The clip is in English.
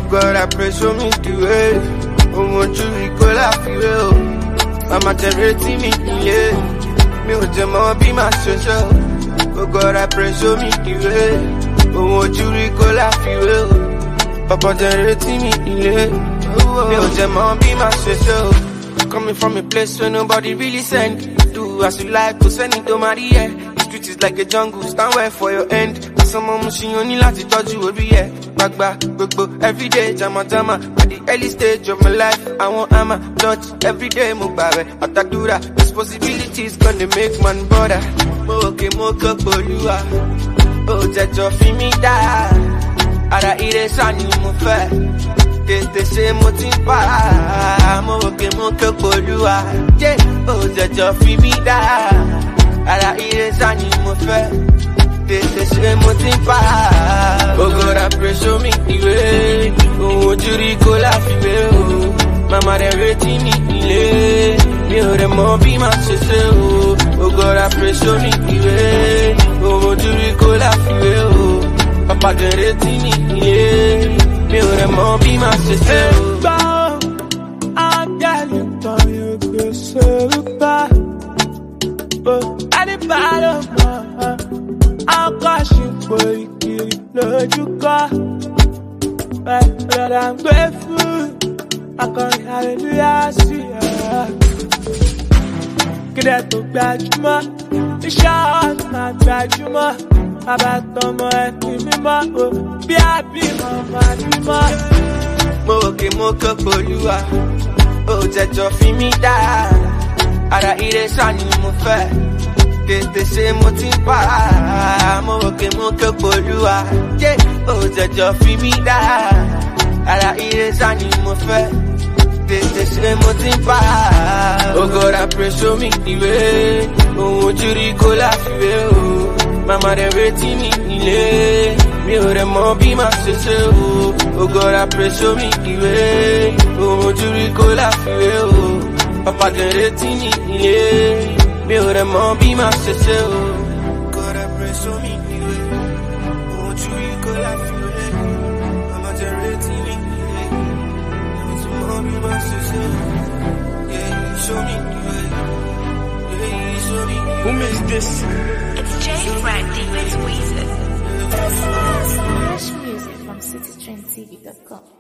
God, I pray, show me the way. Oh, won't you recall I feel? Mama, generating me, yeah. Me, what your mama be my social. Oh, God, I pray, show me the way. Oh, won't you recall I feel? Papa, generating me, yeah. Me, what your mama be my social. Coming from a place where nobody really send. Do as you like, go send it to Maria. The street is like a jungle, stand well for your end. Someone machine only like to touch you every year. Bagba, gbogbo, every day, jama jama. At the early stage of my life, I want ama touch every day, mubawe. Atadura, responsibilities gonna make man bother. Okay, moka bolua. Oh, jajo fi mi da. Ara ire sani mo fe. Tete se mo ti pa. Okay, moka bolua. Yeah, oh, jajo fi mi da. Ara ire sani mo fe. Oh God, I pray, show me the way. Oh, would you recall I feel? Mama, they're waiting me, me or them all be my sister. Oh God, I pray, show me the way. Oh, would you recall I feel? Papa, they're waiting me or them all be my sister. I'm getting tired, you're so bad. But anybody of Akashimbo ikiri lójúkọ. But I'm grateful, akọrin hallelujah sí ẹ. Kídẹ̀ tó gbajúmọ̀, iṣẹ́ ọ̀nà gbajúmọ̀. Àbátọmọ ẹni mímọ́, bí àbímọ máa bímọ. Mo òkè mo kọ́ pòlúwa, ó jẹjọ fi mí dá. Ara ire sani mo fẹ́. Tete se mo ti pa, mo òkè mo kẹ́ pòlúwa. Ó jẹjọ fi mí dá. Ara ire sani mo fẹ́. Tete se mo ti pa. Oh God, I pray, show me the way. Oh, ojú rí kó láfiwé o. Mama, they're waiting me, me or them all be my sister. Oh God, I pray, show me the way. Oh, ojú rí kó láfiwé o. Papa, they're waiting me, me or them all be my sister. God, I pray, show me the way. Oh, ojú rí kó láfiwé. Mama, they're waiting me, all be my sister. Yeah, show me the way. Yeah, show me the way. Who makes this? It's Jay Friday with Weezer. Fresh music from citytrendtv.com.